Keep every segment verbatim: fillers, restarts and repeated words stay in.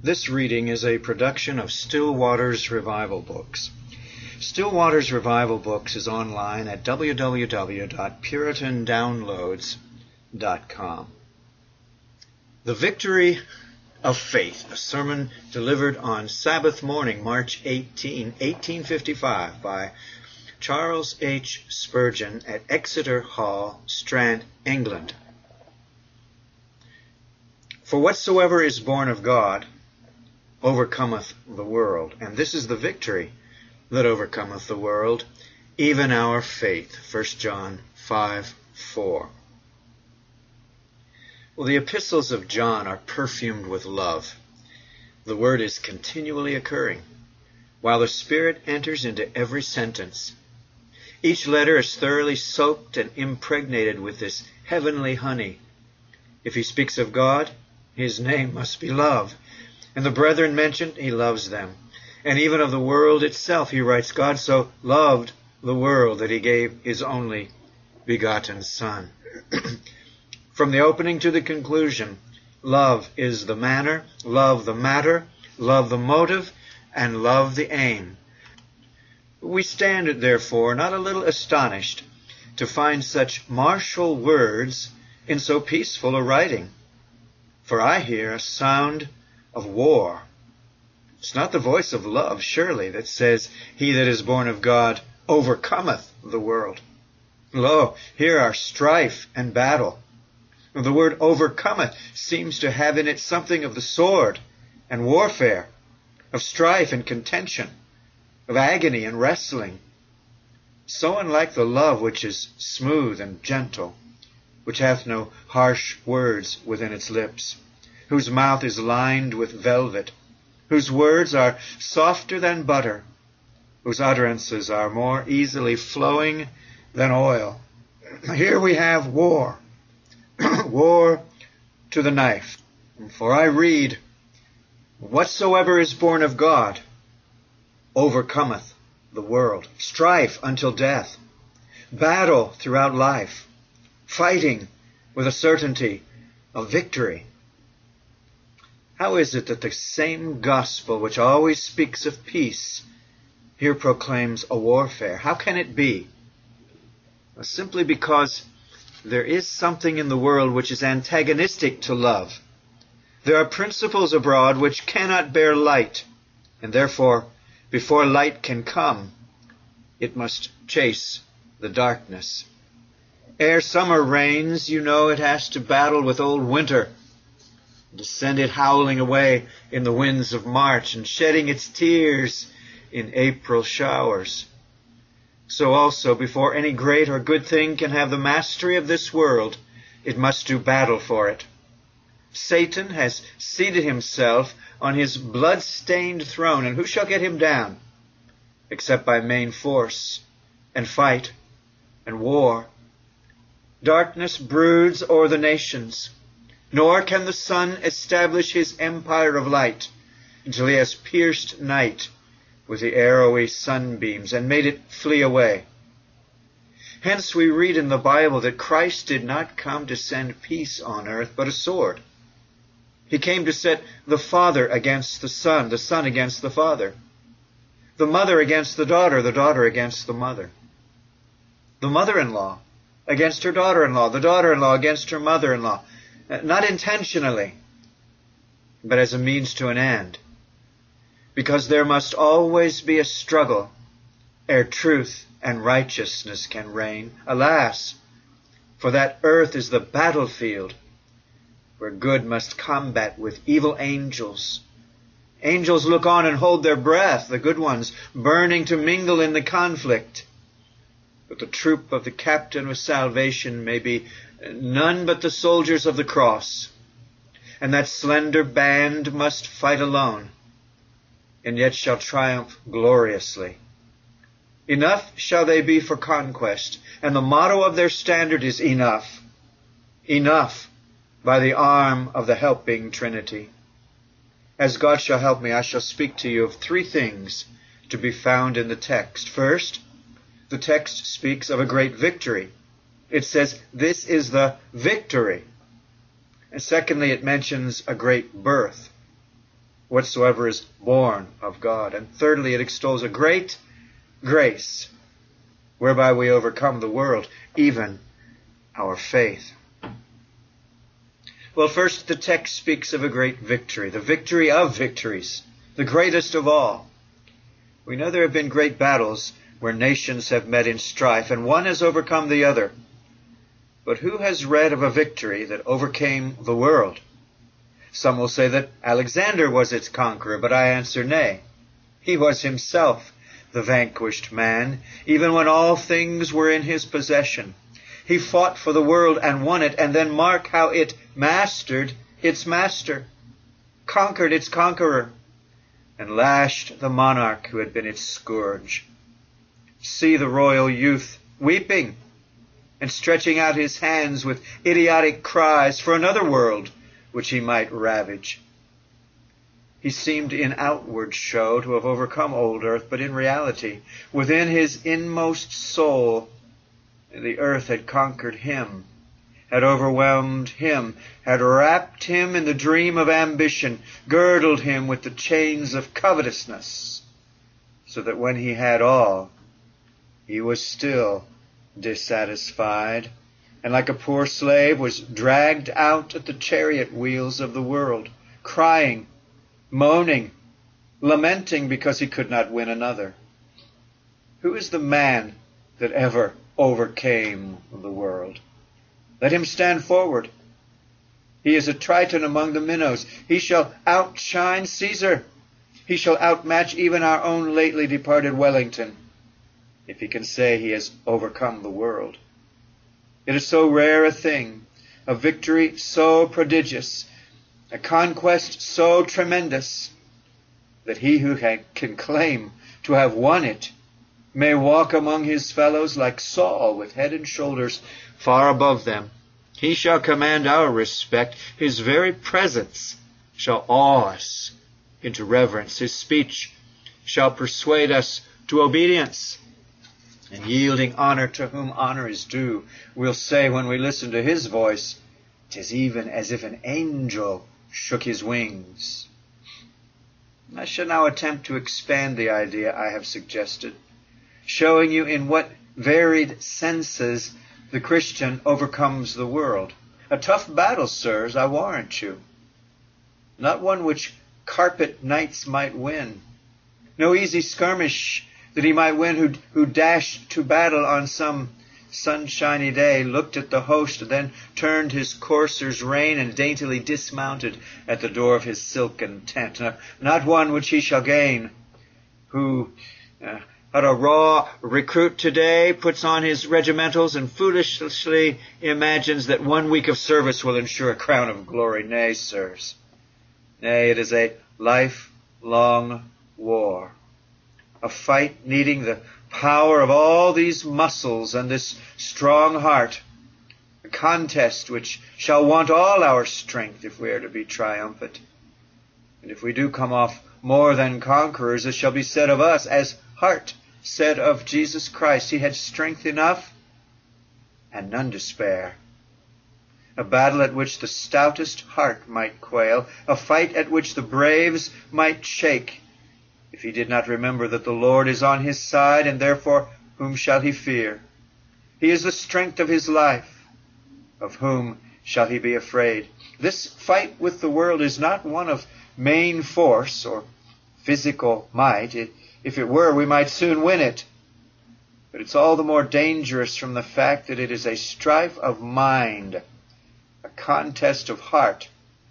This reading is a production of Still Waters Revival Books. Still Waters Revival Books is online at w w w dot puritan downloads dot com. The Victory of Faith, a sermon delivered on Sabbath morning, March eighteenth, eighteen fifty-five, by Charles H. Spurgeon at Exeter Hall, Strand, England. For whatsoever is born of God overcometh the world, and this is the victory that overcometh the world, even our faith. First John five four. Well, the epistles of John are perfumed with love. The word is continually occurring, while the Spirit enters into every sentence. Each letter is thoroughly soaked and impregnated with this heavenly honey. If he speaks of God, his name must be love. And the brethren mentioned, he loves them. And even of the world itself, he writes, God so loved the world that he gave his only begotten Son. From the opening to the conclusion, love is the manner, love the matter, love the motive, and love the aim. We stand, therefore, not a little astonished to find such martial words in so peaceful a writing. For I hear a sound of war. It's not the voice of love, surely, that says, He that is born of God overcometh the world. Lo, here are strife and battle. The word overcometh seems to have in it something of the sword and warfare, of strife and contention, of agony and wrestling. So unlike the love which is smooth and gentle, which hath no harsh words within its lips, whose mouth is lined with velvet, whose words are softer than butter, whose utterances are more easily flowing than oil. Here we have war, war to the knife. For I read, whatsoever is born of God overcometh the world. Strife until death, battle throughout life, fighting with a certainty of victory. How is it that the same gospel which always speaks of peace here proclaims a warfare? How can it be? Well, simply because there is something in the world which is antagonistic to love. There are principles abroad which cannot bear light, and therefore, before light can come, it must chase the darkness. Ere summer reigns, you know it has to battle with old winter, to send it howling away in the winds of March and shedding its tears in April showers. So also, before any great or good thing can have the mastery of this world, it must do battle for it. Satan has seated himself on his blood-stained throne, and who shall get him down, except by main force and fight and war? Darkness broods o'er the nations, nor can the sun establish his empire of light until he has pierced night with the arrowy sunbeams and made it flee away. Hence we read in the Bible that Christ did not come to send peace on earth, but a sword. He came to set the father against the son, the son against the father, the mother against the daughter, the daughter against the mother, the mother-in-law against her daughter-in-law, the daughter-in-law against her mother-in-law, not intentionally, but as a means to an end. Because there must always be a struggle ere truth and righteousness can reign. Alas, for that earth is the battlefield where good must combat with evil angels. Angels look on and hold their breath, the good ones burning to mingle in the conflict. But the troop of the captain of salvation may be none but the soldiers of the cross, and that slender band must fight alone, and yet shall triumph gloriously. Enough shall they be for conquest, and the motto of their standard is enough. Enough by the arm of the helping Trinity. As God shall help me, I shall speak to you of three things to be found in the text. First, the text speaks of a great victory. It says, this is the victory. And secondly, it mentions a great birth. whatsoever is born of God. And thirdly, it extols a great grace, whereby we overcome the world, even our faith. Well, first, the text speaks of a great victory, the victory of victories, the greatest of all. We know there have been great battles where nations have met in strife, and one has overcome the other. But who has read of a victory that overcame the world? Some will say that Alexander was its conqueror, but I answer nay. He was himself the vanquished man, even when all things were in his possession. He fought for the world and won it, and then mark how it mastered its master, conquered its conqueror, and lashed the monarch who had been its scourge. See the royal youth weeping and stretching out his hands with idiotic cries for another world which he might ravage. He seemed in outward show to have overcome old earth, but in reality, within his inmost soul, the earth had conquered him, had overwhelmed him, had wrapped him in the dream of ambition, girdled him with the chains of covetousness, so that when he had all, he was still dissatisfied, and like a poor slave was dragged out at the chariot wheels of the world, crying, moaning, lamenting because he could not win another. Who is the man that ever overcame the world? Let him stand forward. He is a Triton among the minnows. He shall outshine Caesar. He shall outmatch even our own lately departed Wellington, if he can say he has overcome the world. It is so rare a thing, a victory so prodigious, a conquest so tremendous, that he who can claim to have won it may walk among his fellows like Saul, with head and shoulders far above them. He shall command our respect. His very presence shall awe us into reverence. His speech shall persuade us to obedience. And yielding honor to whom honor is due, we'll say when we listen to his voice, "'Tis even as if an angel shook his wings." I shall now attempt to expand the idea I have suggested, showing you in what varied senses the Christian overcomes the world. A tough battle, sirs, I warrant you. Not one which carpet knights might win. No easy skirmish that he might win who, who dashed to battle on some sunshiny day, looked at the host, then turned his courser's rein and daintily dismounted at the door of his silken tent. No, not one which he shall gain who, uh, at a raw recruit today, puts on his regimentals and foolishly imagines that one week of service will ensure a crown of glory. Nay, sirs. Nay, it is a lifelong war. A fight needing the power of all these muscles and this strong heart. A contest which shall want all our strength if we are to be triumphant. And if we do come off more than conquerors, it shall be said of us, as Hart said of Jesus Christ, he had strength enough and none to spare. A battle at which the stoutest heart might quail, a fight at which the braves might shake, if he did not remember that the Lord is on his side, and therefore whom shall he fear? He is the strength of his life. Of whom shall he be afraid? This fight with the world is not one of main force or physical might. It, if it were, we might soon win it. But it's all the more dangerous from the fact that it is a strife of mind, a contest of heart,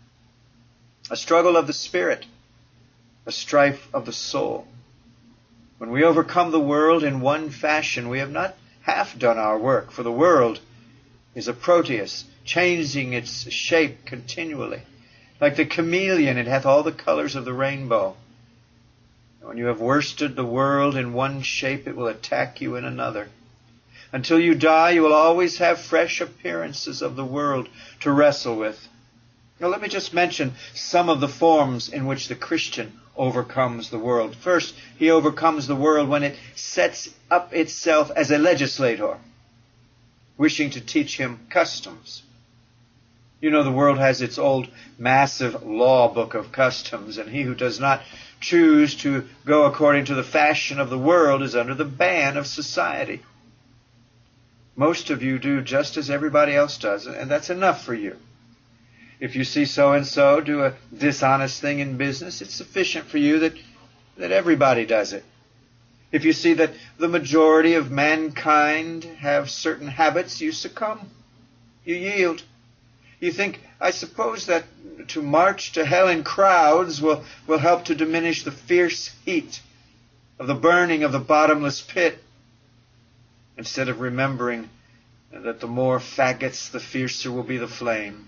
a struggle of the spirit, a strife of the soul. When we overcome the world in one fashion, we have not half done our work, for the world is a Proteus, changing its shape continually. Like the chameleon, it hath all the colors of the rainbow. And when you have worsted the world in one shape, it will attack you in another. Until you die, you will always have fresh appearances of the world to wrestle with. Now let me just mention some of the forms in which the Christian overcomes the world. First, he overcomes the world when it sets up itself as a legislator, wishing to teach him customs. You know, the world has its old massive law book of customs, and he who does not choose to go according to the fashion of the world is under the ban of society. Most of you do just as everybody else does, and that's enough for you. If you see so-and-so do a dishonest thing in business, it's sufficient for you that, that everybody does it. If you see that the majority of mankind have certain habits, you succumb. You yield. You think, I suppose that to march to hell in crowds will, will help to diminish the fierce heat of the burning of the bottomless pit, instead of remembering that the more faggots, the fiercer will be the flame.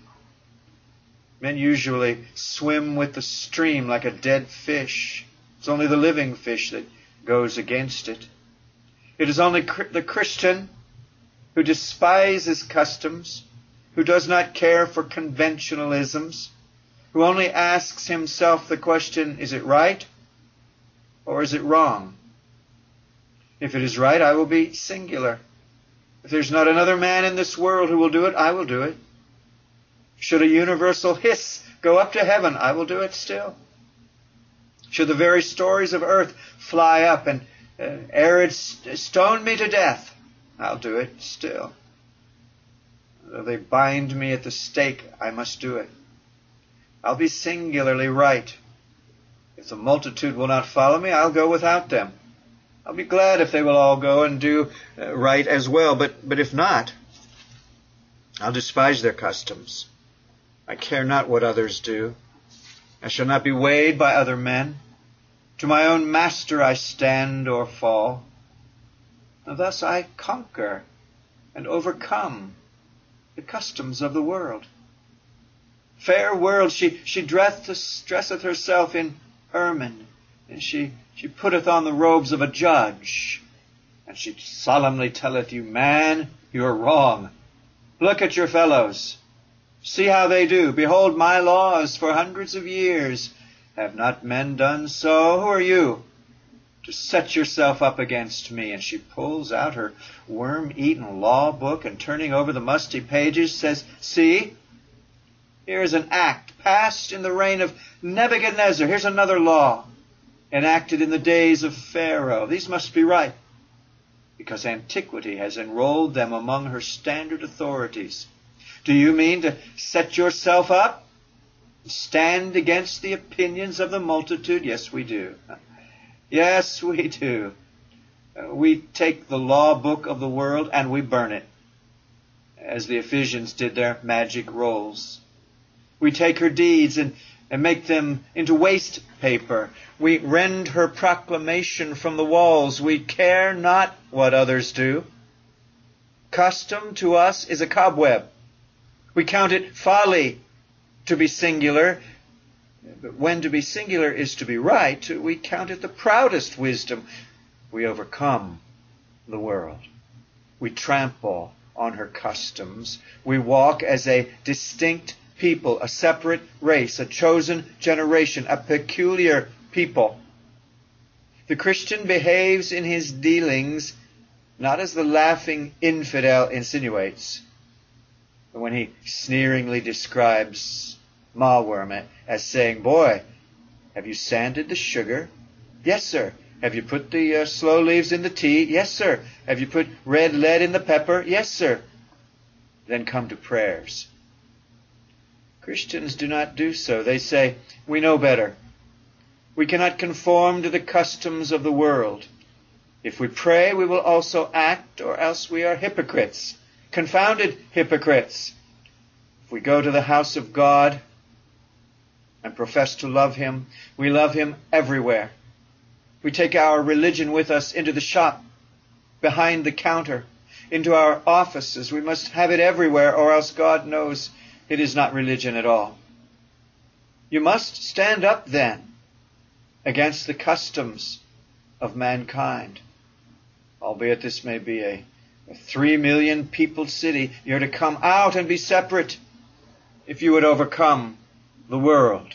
Men usually swim with the stream like a dead fish. It's only the living fish that goes against it. It is only the Christian who despises customs, who does not care for conventionalisms, who only asks himself the question, is it right or is it wrong? If it is right, I will be singular. If there's not another man in this world who will do it, I will do it. Should a universal hiss go up to heaven, I will do it still. Should the very stories of earth fly up and uh, arid st- stone me to death, I'll do it still. Though they bind me at the stake, I must do it. I'll be singularly right. If the multitude will not follow me, I'll go without them. I'll be glad if they will all go and do uh, right as well, but, but if not, I'll despise their customs. I care not what others do. I shall not be weighed by other men. To my own master I stand or fall. And thus I conquer and overcome the customs of the world. Fair world, she, she dresseth, dresseth herself in ermine, and she, she putteth on the robes of a judge, and she solemnly telleth you, man, you are wrong. Look at your fellows. See how they do. Behold my laws for hundreds of years. Have not men done so? Who are you to set yourself up against me? And she pulls out her worm-eaten law book and turning over the musty pages says, see, here's an act passed in the reign of Nebuchadnezzar. Here's another law enacted in the days of Pharaoh. These must be right, because antiquity has enrolled them among her standard authorities. Do you mean to set yourself up? Stand against the opinions of the multitude? Yes, we do. Yes, we do. We take the law book of the world and we burn it, as the Ephesians did their magic rolls. We take her deeds and, and make them into waste paper. We rend her proclamation from the walls. We care not what others do. Custom to us is a cobweb. We count it folly to be singular. But when to be singular is to be right, we count it the proudest wisdom. We overcome the world. We trample on her customs. We walk as a distinct people, a separate race, a chosen generation, a peculiar people. The Christian behaves in his dealings not as the laughing infidel insinuates, but when he sneeringly describes Malworm as saying, boy, have you sanded the sugar? Yes, sir. Have you put the uh, sloe leaves in the tea? Yes, sir. Have you put red lead in the pepper? Yes, sir. Then come to prayers. Christians do not do so. They say, we know better. We cannot conform to the customs of the world. If we pray, we will also act, or else we are hypocrites, confounded hypocrites. If we go to the house of God and profess to love him, we love him everywhere. We take our religion with us into the shop, behind the counter, into our offices. We must have it everywhere, or else God knows it is not religion at all. You must stand up then against the customs of mankind. Albeit this may be a, a three million people city, you're to come out and be separate if you would overcome the world.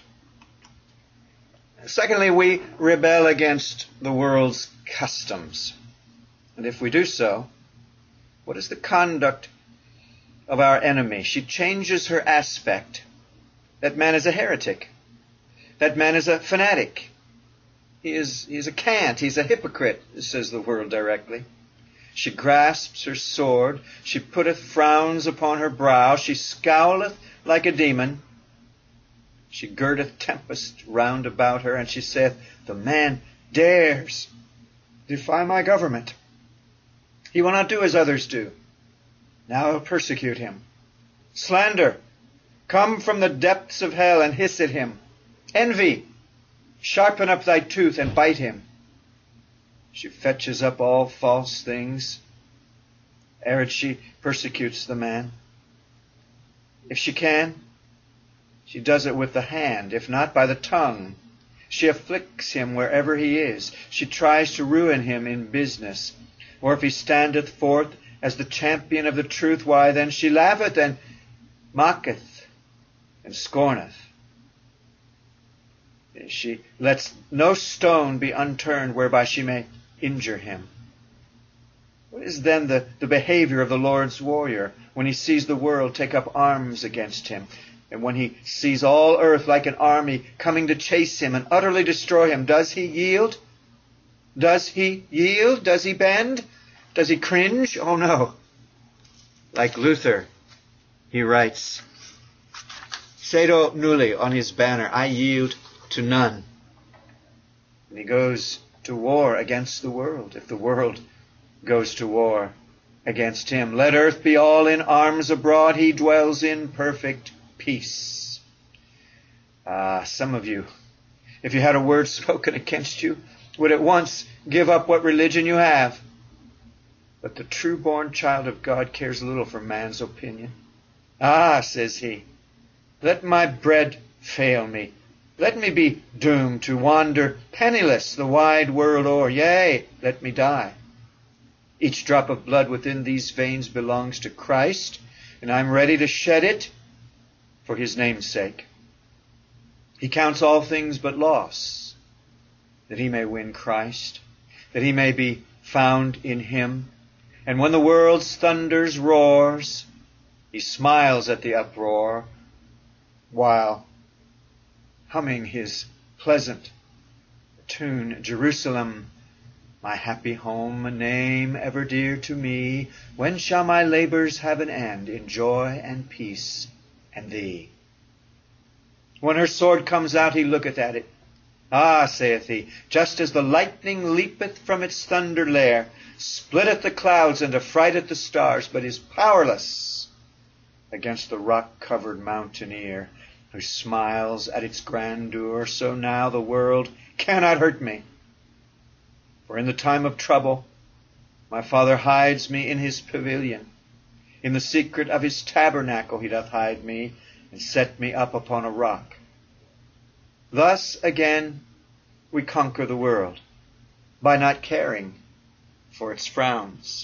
Secondly, we rebel against the world's customs. And if we do so, what is the conduct of our enemy. She changes her aspect. That man is a heretic. That man is a fanatic. He is, he is a cant. He's a hypocrite, says the world directly. She grasps her sword. She putteth frowns upon her brow. She scowleth like a demon. She girdeth tempest round about her, and she saith, the man dares defy my government. He will not do as others do. Now I'll persecute him. Slander, come from the depths of hell and hiss at him. Envy, sharpen up thy tooth and bite him. She fetches up all false things. Ere she persecutes the man. If she can, she does it with the hand, if not by the tongue. She afflicts him wherever he is. She tries to ruin him in business. Or if he standeth forth as the champion of the truth, why then she laugheth and mocketh and scorneth. She lets no stone be unturned whereby she may injure him. What is then the, the behavior of the Lord's warrior when he sees the world take up arms against him, and when he sees all earth like an army coming to chase him and utterly destroy him? Does he yield? Does he yield? Does he bend? Does he cringe? Oh no. Like Luther, he writes, Cedo nulli on his banner, I yield to none. And he goes to war against the world, if the world goes to war against him. Let earth be all in arms abroad, he dwells in perfect peace. Ah, some of you, if you had a word spoken against you, would at once give up what religion you have. But the true-born child of God cares little for man's opinion. Ah, says he, let my bread fail me. Let me be doomed to wander penniless the wide world o'er. Yea, let me die. Each drop of blood within these veins belongs to Christ, and I'm ready to shed it for his name's sake. He counts all things but loss, that he may win Christ, that he may be found in him. And when the world's thunders roars, he smiles at the uproar, while humming his pleasant tune, Jerusalem, my happy home, a name ever dear to me. When shall my labors have an end in joy and peace and thee? When her sword comes out, he looketh at it. Ah, saith he, just as the lightning leapeth from its thunder lair, splitteth the clouds and affrighteth the stars, but is powerless against the rock-covered mountaineer, who smiles at its grandeur, so now the world cannot hurt me. For in the time of trouble, my Father hides me in his pavilion. In the secret of his tabernacle he doth hide me, and set me up upon a rock. Thus, again, we conquer the world, by not caring for its frowns.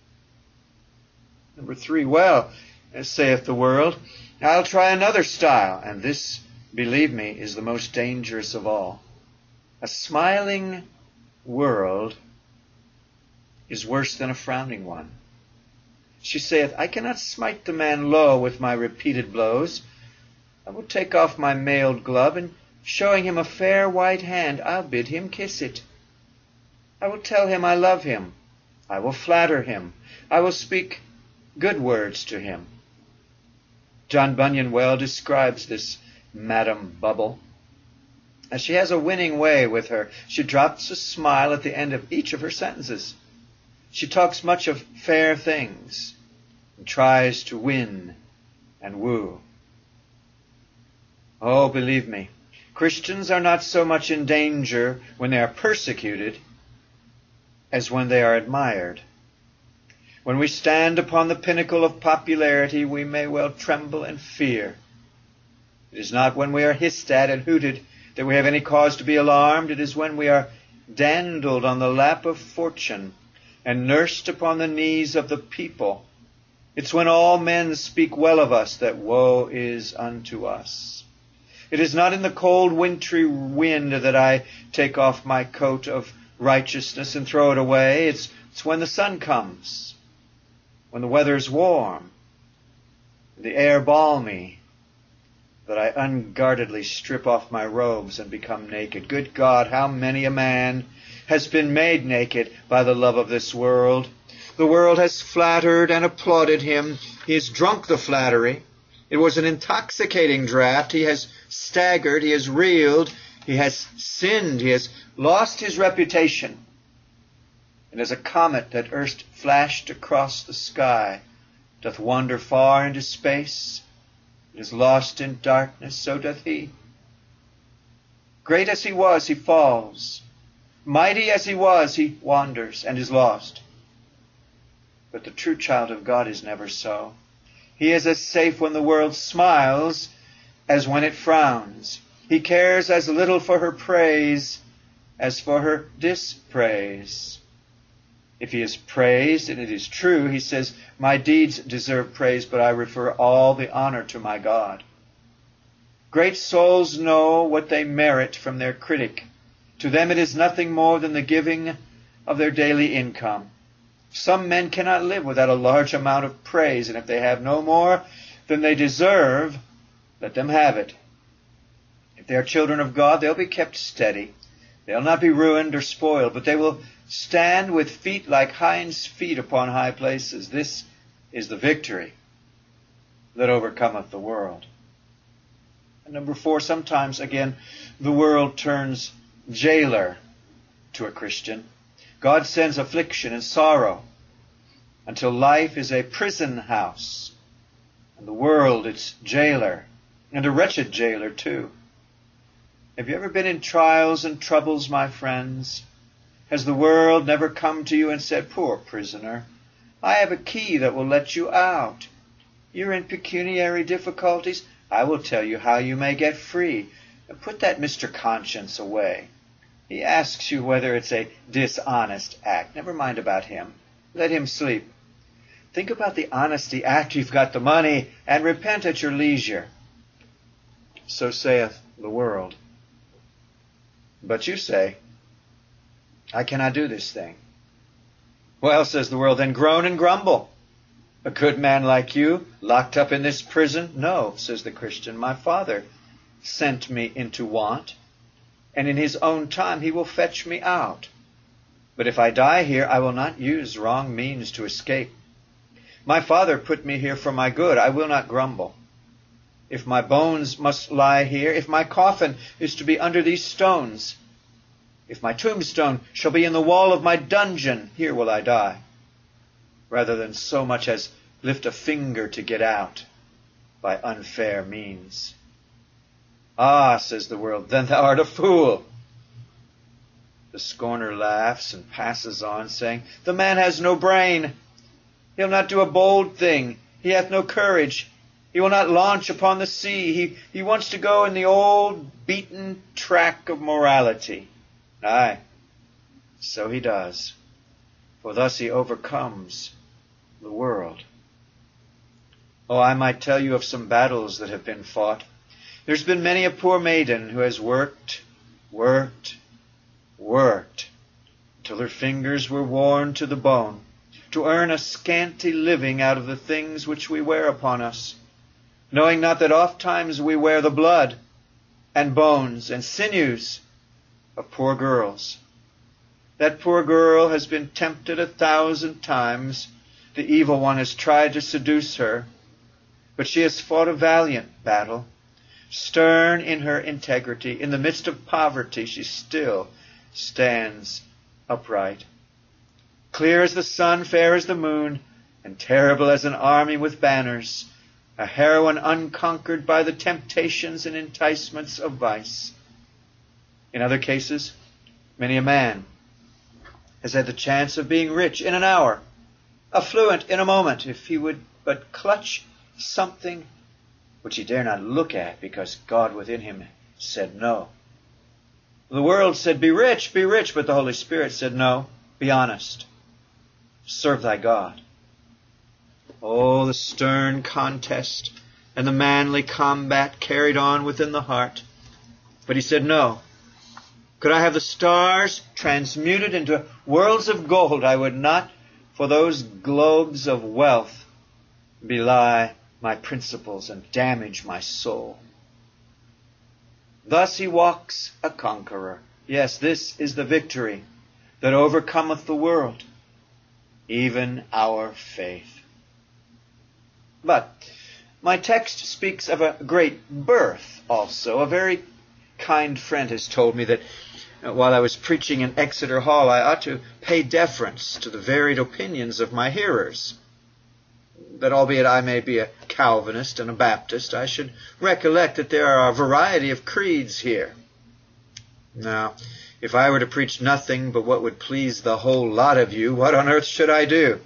Number three, well, saith the world, I'll try another style, and this, believe me, is the most dangerous of all. A smiling world is worse than a frowning one. She saith, I cannot smite the man low with my repeated blows. I will take off my mailed glove, and showing him a fair white hand, I'll bid him kiss it. I will tell him I love him. I will flatter him. I will speak good words to him. John Bunyan well describes this Madam Bubble. As she has a winning way with her, she drops a smile at the end of each of her sentences. She talks much of fair things and tries to win and woo. Oh, believe me, Christians are not so much in danger when they are persecuted as when they are admired. When we stand upon the pinnacle of popularity, we may well tremble and fear. It is not when we are hissed at and hooted that we have any cause to be alarmed. It is when we are dandled on the lap of fortune and nursed upon the knees of the people. It's when all men speak well of us that woe is unto us. It is not in the cold wintry wind that I take off my coat of righteousness and throw it away. It's, it's when the sun comes, when the weather's warm, the air balmy, that I unguardedly strip off my robes and become naked. Good God, how many a man has been made naked by the love of this world. The world has flattered and applauded him. He has drunk the flattery. It was an intoxicating draught. He has staggered. He has reeled. He has sinned. He has lost his reputation. And as a comet that erst flashed across the sky doth wander far into space, it is lost in darkness, so doth he. Great as he was, he falls. Mighty as he was, he wanders and is lost. But the true child of God is never so. He is as safe when the world smiles as when it frowns. He cares as little for her praise as for her dispraise. If he is praised, and it is true, he says, my deeds deserve praise, but I refer all the honor to my God. Great souls know what they merit from their critic. To them it is nothing more than the giving of their daily income. Some men cannot live without a large amount of praise, and if they have no more than they deserve, let them have it. If they are children of God, they'll be kept steady. They'll not be ruined or spoiled, but they will stand with feet like hinds' feet upon high places. This is the victory that overcometh the world. And number four, sometimes, again, the world turns jailer to a Christian. God sends affliction and sorrow until life is a prison house, and the world its jailer, and a wretched jailer too. Have you ever been in trials and troubles, my friends? Has the world never come to you and said, poor prisoner, I have a key that will let you out. You're in pecuniary difficulties. I will tell you how you may get free. Put that Mister Conscience away. He asks you whether it's a dishonest act. Never mind about him. Let him sleep. Think about the honesty after you've got the money, and repent at your leisure. So saith the world. But you say, I cannot do this thing. Well, says the world, then groan and grumble. A good man like you, locked up in this prison? No, says the Christian, my Father sent me into want, and in his own time he will fetch me out. But if I die here, I will not use wrong means to escape. My Father put me here for my good. I will not grumble. If my bones must lie here, if my coffin is to be under these stones, if my tombstone shall be in the wall of my dungeon, here will I die, rather than so much as lift a finger to get out by unfair means. Ah, says the world, then thou art a fool. The scorner laughs and passes on, saying, the man has no brain. He'll not do a bold thing. He hath no courage. He will not launch upon the sea. He, he wants to go in the old beaten track of morality. Aye, so he does. For thus he overcomes the world. Oh, I might tell you of some battles that have been fought. There's been many a poor maiden who has worked, worked, worked, till her fingers were worn to the bone, to earn a scanty living out of the things which we wear upon us, knowing not that oft times we wear the blood and bones and sinews of poor girls. That poor girl has been tempted a thousand times. The evil one has tried to seduce her, but she has fought a valiant battle. Stern in her integrity, in the midst of poverty, she still stands upright. Clear as the sun, fair as the moon, and terrible as an army with banners, a heroine unconquered by the temptations and enticements of vice. In other cases, many a man has had the chance of being rich in an hour, affluent in a moment, if he would but clutch something which he dare not look at because God within him said no. The world said, be rich, be rich, but the Holy Spirit said, no, be honest. Serve thy God. Oh, the stern contest and the manly combat carried on within the heart. But he said, no. Could I have the stars transmuted into worlds of gold, I would not, for those globes of wealth, belie my principles and damage my soul. Thus he walks a conqueror. Yes, this is the victory that overcometh the world, even our faith. But my text speaks of a great birth also. A very kind friend has told me that while I was preaching in Exeter Hall, I ought to pay deference to the varied opinions of my hearers. That albeit I may be a Calvinist and a Baptist, I should recollect that there are a variety of creeds here. Now, if I were to preach nothing but what would please the whole lot of you, what on earth should I do?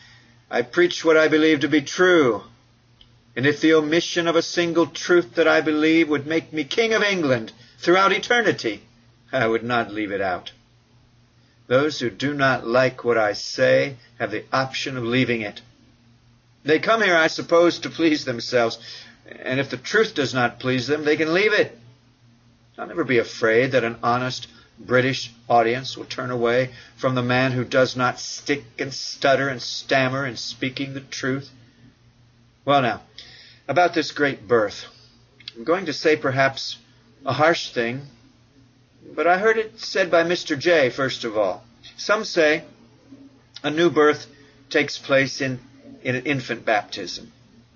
I preach what I believe to be true. And if the omission of a single truth that I believe would make me King of England throughout eternity, I would not leave it out. Those who do not like what I say have the option of leaving it. They come here, I suppose, to please themselves, and if the truth does not please them, they can leave it. I'll never be afraid that an honest British audience will turn away from the man who does not stick and stutter and stammer in speaking the truth. Well now, about this great birth. I'm going to say perhaps a harsh thing, but I heard it said by Mister J, first of all. Some say a new birth takes place in, in an infant baptism.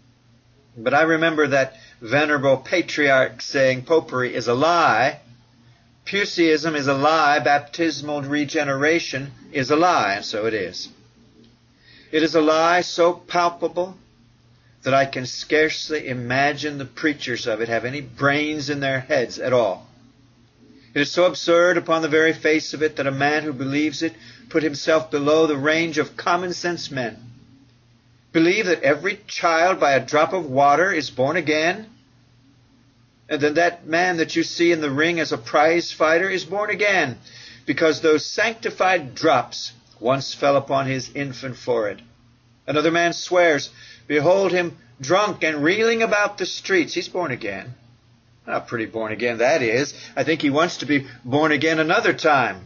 But I remember that venerable patriarch saying popery is a lie, Puseyism is a lie, baptismal regeneration is a lie, and so it is. It is a lie so palpable that I can scarcely imagine the preachers of it have any brains in their heads at all. It is so absurd upon the very face of it that a man who believes it put himself below the range of common sense men. Believe that every child by a drop of water is born again, and that that man that you see in the ring as a prize fighter is born again, because those sanctified drops once fell upon his infant forehead. Another man swears, behold him drunk and reeling about the streets. He's born again. How pretty born again that is. I think he wants to be born again another time.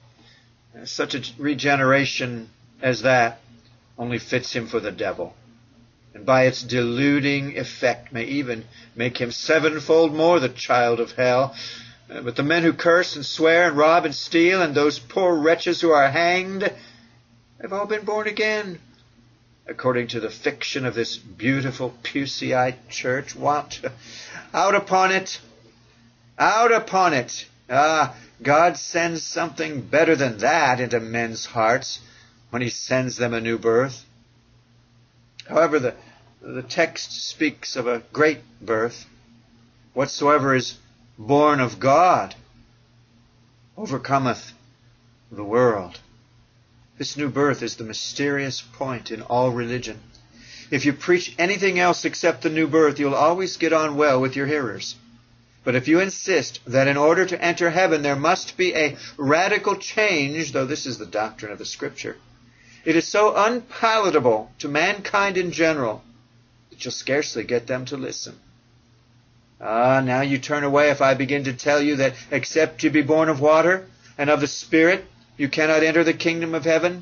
Such a regeneration as that only fits him for the devil, and by its deluding effect may even make him sevenfold more the child of hell. But the men who curse and swear and rob and steal, and those poor wretches who are hanged, have all been born again, according to the fiction of this beautiful Puseyite church. What? Out upon it! Out upon it! Ah, God sends something better than that into men's hearts when he sends them a new birth. However, the, the text speaks of a great birth. Whatsoever is born of God overcometh the world. This new birth is the mysterious point in all religion. If you preach anything else except the new birth, you'll always get on well with your hearers. But if you insist that in order to enter heaven there must be a radical change, though this is the doctrine of the Scripture, it is so unpalatable to mankind in general that you'll scarcely get them to listen. Ah, now you turn away if I begin to tell you that except you be born of water and of the Spirit, you cannot enter the kingdom of heaven.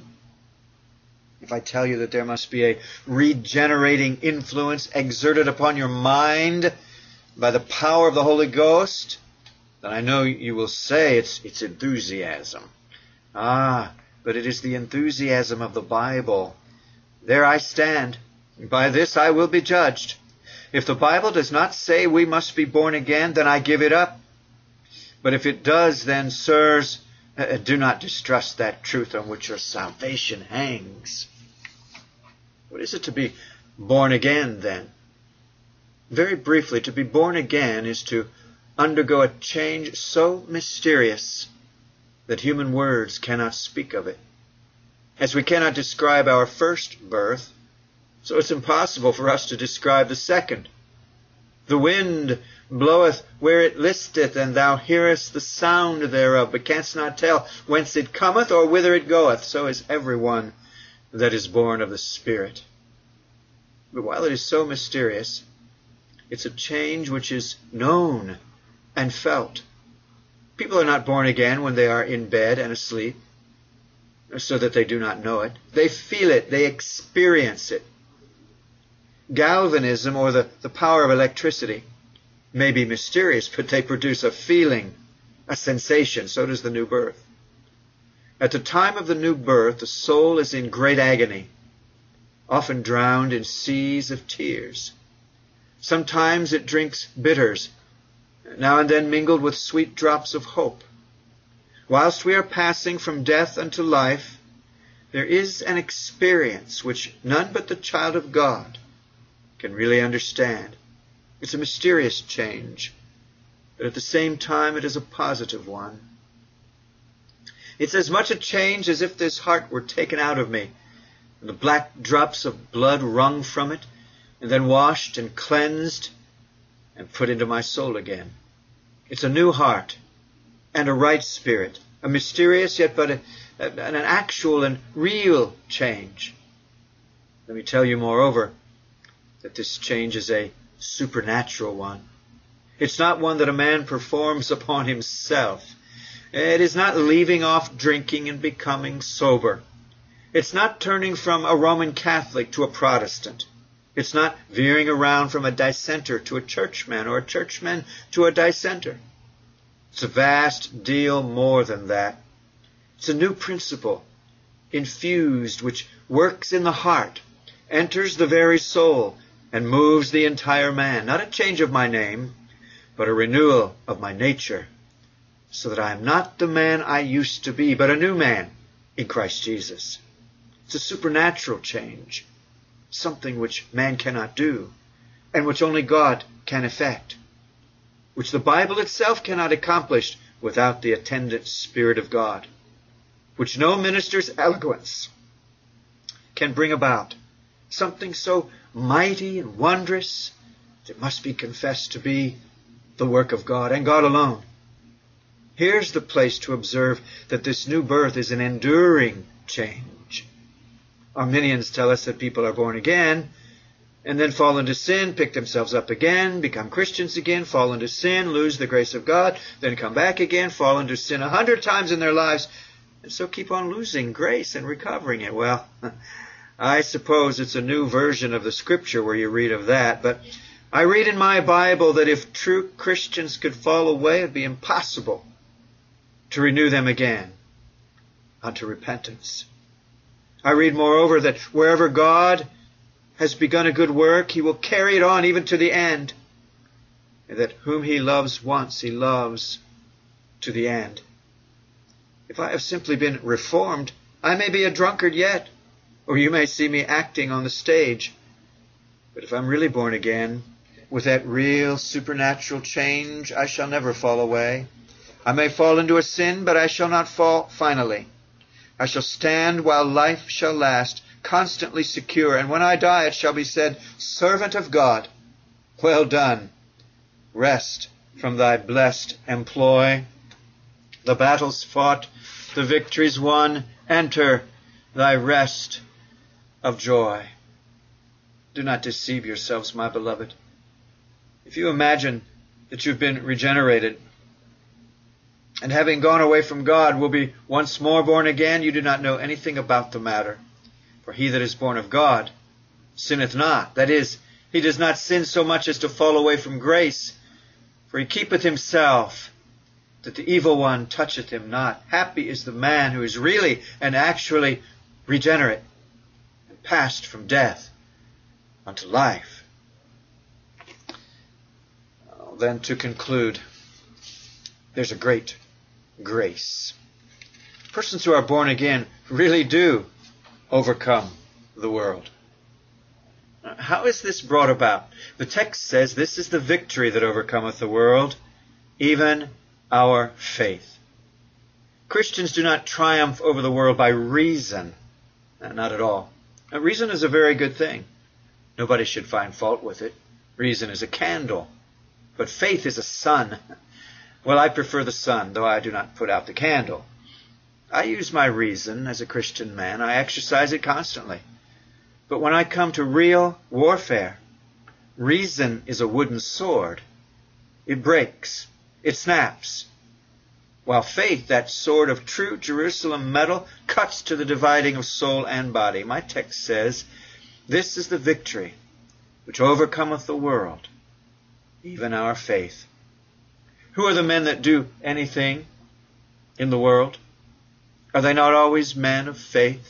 If I tell you that there must be a regenerating influence exerted upon your mind by the power of the Holy Ghost, then I know you will say it's, it's enthusiasm. Ah, but it is the enthusiasm of the Bible. There I stand. By this I will be judged. If the Bible does not say we must be born again, then I give it up. But if it does, then, sirs, uh, do not distrust that truth on which your salvation hangs. What is it to be born again, then? Very briefly, to be born again is to undergo a change so mysterious that human words cannot speak of it. As we cannot describe our first birth, so it's impossible for us to describe the second. The wind bloweth where it listeth, and thou hearest the sound thereof, but canst not tell whence it cometh or whither it goeth. So is every one that is born of the Spirit. But while it is so mysterious, it's a change which is known and felt. People are not born again when they are in bed and asleep, so that they do not know it. They feel it. They experience it. galvanism or the, the power of electricity may be mysterious, but they produce a feeling, a sensation. So does the new birth. At the time of the new birth, the soul is in great agony, often drowned in seas of tears. Sometimes it drinks bitters, now and then mingled with sweet drops of hope. Whilst we are passing from death unto life, there is an experience which none but the child of God can really understand. It's a mysterious change, but at the same time it is a positive one. It's as much a change as if this heart were taken out of me, and the black drops of blood wrung from it, and then washed and cleansed and put into my soul again. It's a new heart and a right spirit, a mysterious yet but a, a, an actual and real change. Let me tell you, moreover, that this change is a supernatural one. It's not one that a man performs upon himself. It is not leaving off drinking and becoming sober. It's not turning from a Roman Catholic to a Protestant. It's not veering around from a dissenter to a churchman or a churchman to a dissenter. It's a vast deal more than that. It's a new principle, infused, which works in the heart, enters the very soul, and moves the entire man. Not a change of my name, but a renewal of my nature, so that I am not the man I used to be, but a new man in Christ Jesus. It's a supernatural change, something which man cannot do, and which only God can effect, which the Bible itself cannot accomplish without the attendant Spirit of God, which no minister's eloquence can bring about, something so mighty and wondrous that it must be confessed to be the work of God and God alone. Here's the place to observe that this new birth is an enduring change. Arminians tell us that people are born again and then fall into sin, pick themselves up again, become Christians again, fall into sin, lose the grace of God, then come back again, fall into sin a hundred times in their lives, and so keep on losing grace and recovering it. Well, I suppose it's a new version of the Scripture where you read of that, but I read in my Bible that if true Christians could fall away, it would be impossible to renew them again unto repentance. I read, moreover, that wherever God has begun a good work, He will carry it on even to the end, and that whom He loves once, He loves to the end. If I have simply been reformed, I may be a drunkard yet, or you may see me acting on the stage. But if I'm really born again, with that real supernatural change, I shall never fall away. I may fall into a sin, but I shall not fall finally. I shall stand while life shall last, constantly secure, and when I die it shall be said, Servant of God, well done. Rest from thy blessed employ. The battles fought, the victories won, enter thy rest of joy. Do not deceive yourselves, my beloved. If you imagine that you've been regenerated, and having gone away from God will be once more born again, you do not know anything about the matter. For he that is born of God sinneth not. That is, he does not sin so much as to fall away from grace. For he keepeth himself, that the evil one toucheth him not. Happy is the man who is really and actually regenerate, and passed from death unto life. Well, then to conclude, there's a great grace. Persons who are born again really do overcome the world. How is this brought about? The text says this is the victory that overcometh the world, even our faith. Christians do not triumph over the world by reason. Not at all. Now, reason is a very good thing. Nobody should find fault with it. Reason is a candle. But faith is a sun. Well, I prefer the sun, though I do not put out the candle. I use my reason as a Christian man. I exercise it constantly. But when I come to real warfare, reason is a wooden sword. It breaks. It snaps. While faith, that sword of true Jerusalem metal, cuts to the dividing of soul and body. My text says, this is the victory which overcometh the world, even our faith. Who are the men that do anything in the world? Are they not always men of faith?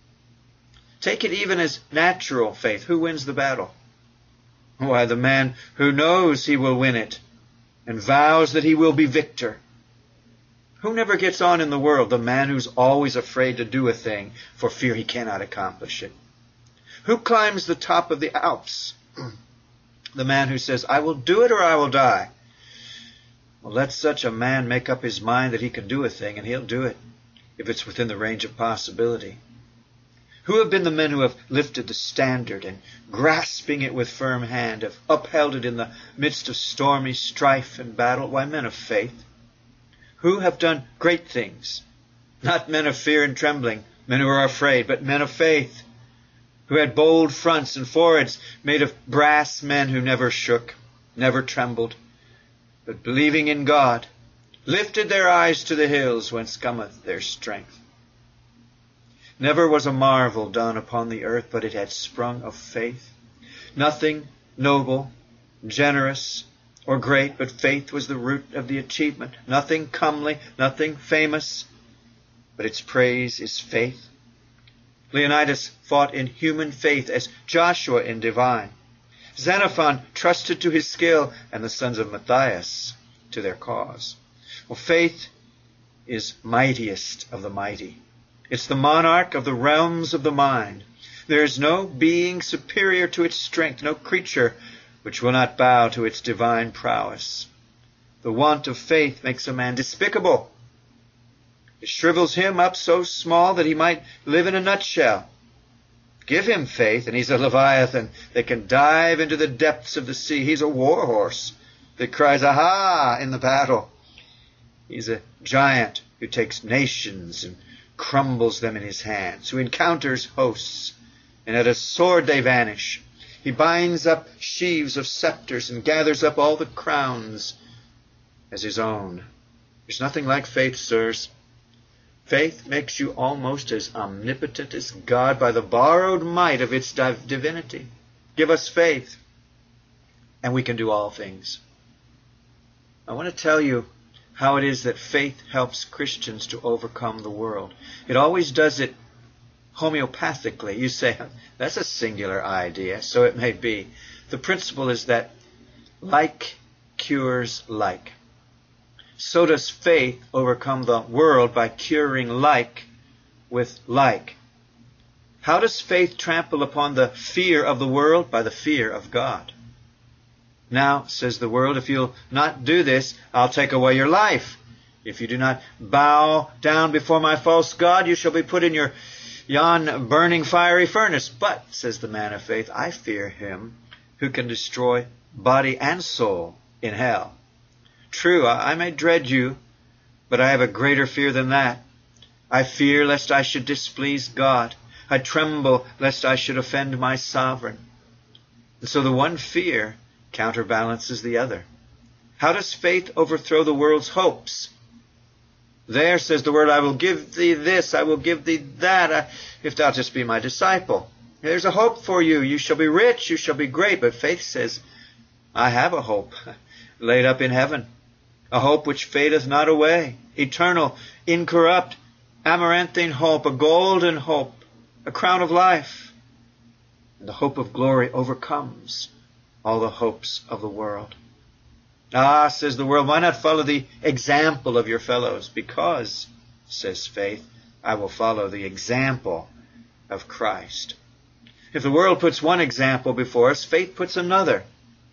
Take it even as natural faith. Who wins the battle? Why, the man who knows he will win it and vows that he will be victor. Who never gets on in the world? The man who's always afraid to do a thing for fear he cannot accomplish it. Who climbs the top of the Alps? The man who says, I will do it or I will die. Well, let such a man make up his mind that he can do a thing, and he'll do it if it's within the range of possibility. Who have been the men who have lifted the standard and, grasping it with firm hand, have upheld it in the midst of stormy strife and battle? Why, men of faith. Who have done great things? Not men of fear and trembling, men who are afraid, but men of faith, who had bold fronts and foreheads made of brass, men who never shook, never trembled, but believing in God, lifted their eyes to the hills whence cometh their strength. Never was a marvel done upon the earth, but it had sprung of faith. Nothing noble, generous, or great, but faith was the root of the achievement. Nothing comely, nothing famous, but its praise is faith. Leonidas fought in human faith as Joshua in divine. Xenophon trusted to his skill, and the sons of Matthias to their cause. Well, faith is mightiest of the mighty. It's the monarch of the realms of the mind. There is no being superior to its strength, no creature which will not bow to its divine prowess. The want of faith makes a man despicable. It shrivels him up so small that he might live in a nutshell. Give him faith, and he's a leviathan that can dive into the depths of the sea. He's a war horse that cries, aha, in the battle. He's a giant who takes nations and crumbles them in his hands, who encounters hosts, and at a sword they vanish. He binds up sheaves of scepters and gathers up all the crowns as his own. There's nothing like faith, sirs. Faith makes you almost as omnipotent as God by the borrowed might of its divinity. Give us faith, and we can do all things. I want to tell you how it is that faith helps Christians to overcome the world. It always does it homeopathically. You say, that's a singular idea, so it may be. The principle is that like cures like. So does faith overcome the world by curing like with like. How does faith trample upon the fear of the world? By the fear of God. Now, says the world, if you'll not do this, I'll take away your life. If you do not bow down before my false god, you shall be put in your yon burning fiery furnace. But, says the man of faith, I fear him who can destroy body and soul in hell. True, I may dread you, but I have a greater fear than that. I fear lest I should displease God. I tremble lest I should offend my sovereign. And so the one fear counterbalances the other. How does faith overthrow the world's hopes? There, says the word, I will give thee this, I will give thee that, I, if thou just be my disciple. There's a hope for you. You shall be rich, you shall be great. But faith says, I have a hope laid up in heaven, a hope which fadeth not away, eternal, incorrupt, amaranthine hope, a golden hope, a crown of life. And the hope of glory overcomes all the hopes of the world. Ah, says the world, why not follow the example of your fellows? Because, says faith, I will follow the example of Christ. If the world puts one example before us, faith puts another.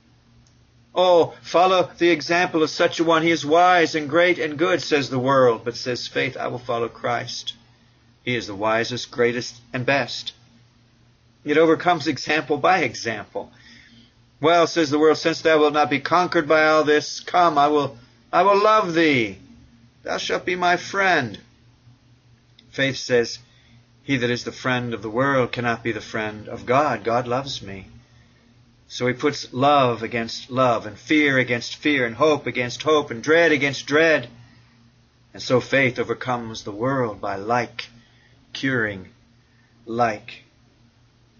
Oh, follow the example of such a one. He is wise and great and good, says the world. But says faith, I will follow Christ. He is the wisest, greatest, and best. It overcomes example by example. Well, says the world, since thou wilt not be conquered by all this, come, I will, I will love thee. Thou shalt be my friend. Faith says, he that is the friend of the world cannot be the friend of God. God loves me. So he puts love against love, and fear against fear, and hope against hope, and dread against dread. And so faith overcomes the world by like curing like.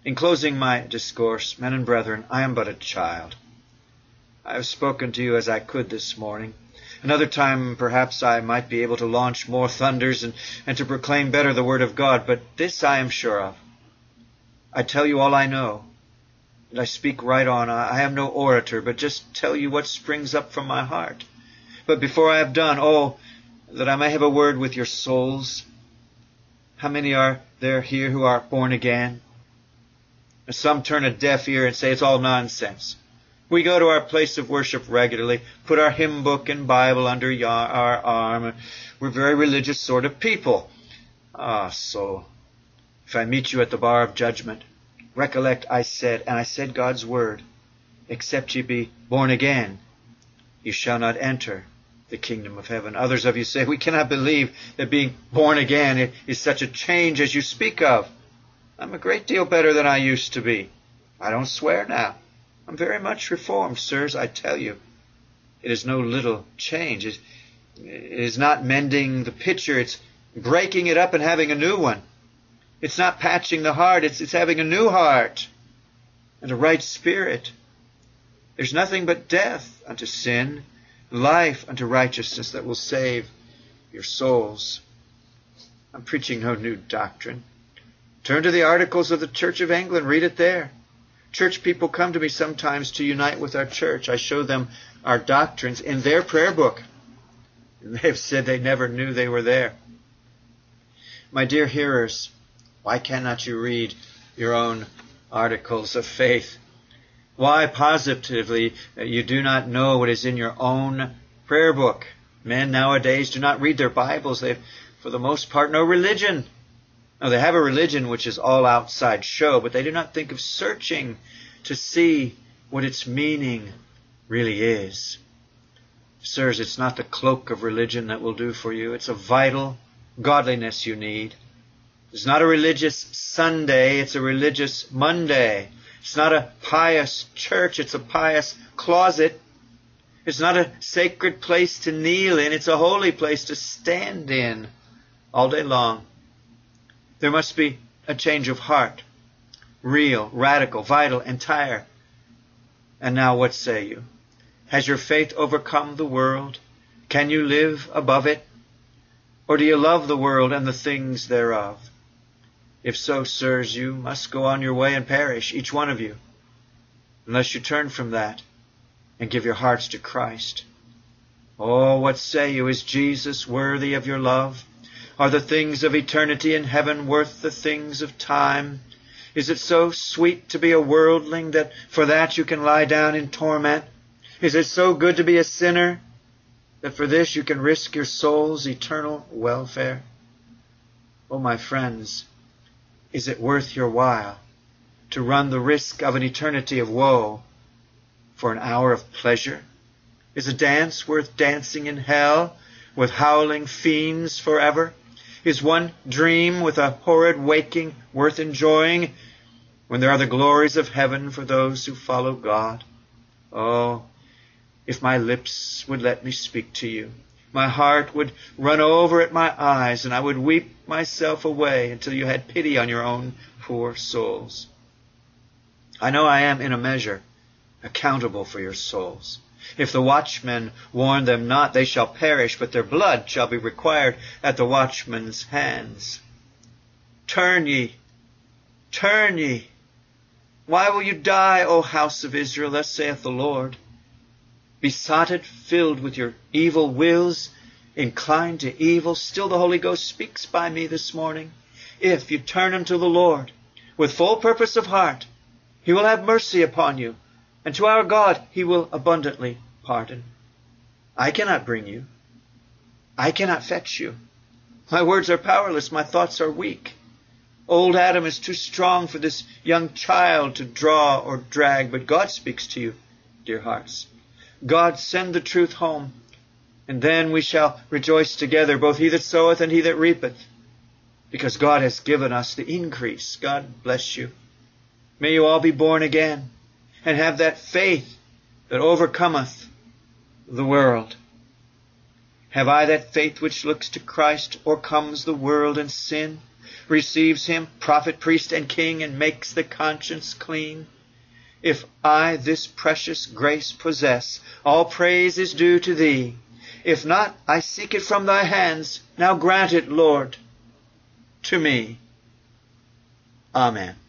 In closing my discourse, men and brethren, I am but a child. I have spoken to you as I could this morning. Another time, perhaps, I might be able to launch more thunders and, and to proclaim better the word of God, but this I am sure of. I tell you all I know, and I speak right on. I am no orator, but just tell you what springs up from my heart. But before I have done, oh, that I may have a word with your souls. How many are there here who are born again? Some turn a deaf ear and say it's all nonsense. We go to our place of worship regularly, put our hymn book and Bible under our arm. We're very religious sort of people. Ah, soul, if I meet you at the bar of judgment, recollect I said, and I said God's word, except ye be born again, you shall not enter the kingdom of heaven. Others of you say, we cannot believe that being born again is such a change as you speak of. I'm a great deal better than I used to be. I don't swear now. I'm very much reformed, sirs, I tell you. It is no little change. It is not mending the pitcher. It's breaking it up and having a new one. It's not patching the heart. It's, it's having a new heart and a right spirit. There's nothing but death unto sin, life unto righteousness that will save your souls. I'm preaching no new doctrine. Turn to the Articles of the Church of England. Read it there. Church people come to me sometimes to unite with our church. I show them our doctrines in their prayer book. And they've said they never knew they were there. My dear hearers, why cannot you read your own articles of faith? Why positively you do not know what is in your own prayer book? Men nowadays do not read their Bibles. They have, for the most part, no religion. Now, they have a religion which is all outside show, but they do not think of searching to see what its meaning really is. Sirs, it's not the cloak of religion that will do for you. It's a vital godliness you need. It's not a religious Sunday, it's a religious Monday. It's not a pious church, it's a pious closet. It's not a sacred place to kneel in, it's a holy place to stand in all day long. There must be a change of heart, real, radical, vital, entire. And now what say you? Has your faith overcome the world? Can you live above it? Or do you love the world and the things thereof? If so, sirs, you must go on your way and perish, each one of you, unless you turn from that and give your hearts to Christ. Oh, what say you? Is Jesus worthy of your love? Are the things of eternity in heaven worth the things of time? Is it so sweet to be a worldling that for that you can lie down in torment? Is it so good to be a sinner that for this you can risk your soul's eternal welfare? Oh, my friends, is it worth your while to run the risk of an eternity of woe for an hour of pleasure? Is a dance worth dancing in hell with howling fiends forever? Is one dream with a horrid waking worth enjoying when there are the glories of heaven for those who follow God? Oh, if my lips would let me speak to you, my heart would run over at my eyes, and I would weep myself away until you had pity on your own poor souls. I know I am in a measure accountable for your souls. If the watchmen warn them not, they shall perish, but their blood shall be required at the watchmen's hands. Turn ye, turn ye. Why will you die, O house of Israel? Thus saith the Lord. Besotted, filled with your evil wills, inclined to evil, still the Holy Ghost speaks by me this morning. If you turn unto the Lord with full purpose of heart, He will have mercy upon you, and to our God He will abundantly pardon. I cannot bring you. I cannot fetch you. My words are powerless. My thoughts are weak. Old Adam is too strong for this young child to draw or drag, but God speaks to you, dear hearts. God, send the truth home, and then we shall rejoice together, both he that soweth and he that reapeth, because God has given us the increase. God bless you. May you all be born again, and have that faith that overcometh the world. Have I that faith which looks to Christ, o'ercomes the world and sin? receives him, prophet, priest, and king, and makes the conscience clean. If I this precious grace possess, all praise is due to thee. If not, I seek it from thy hands. Now grant it, Lord, to me. Amen.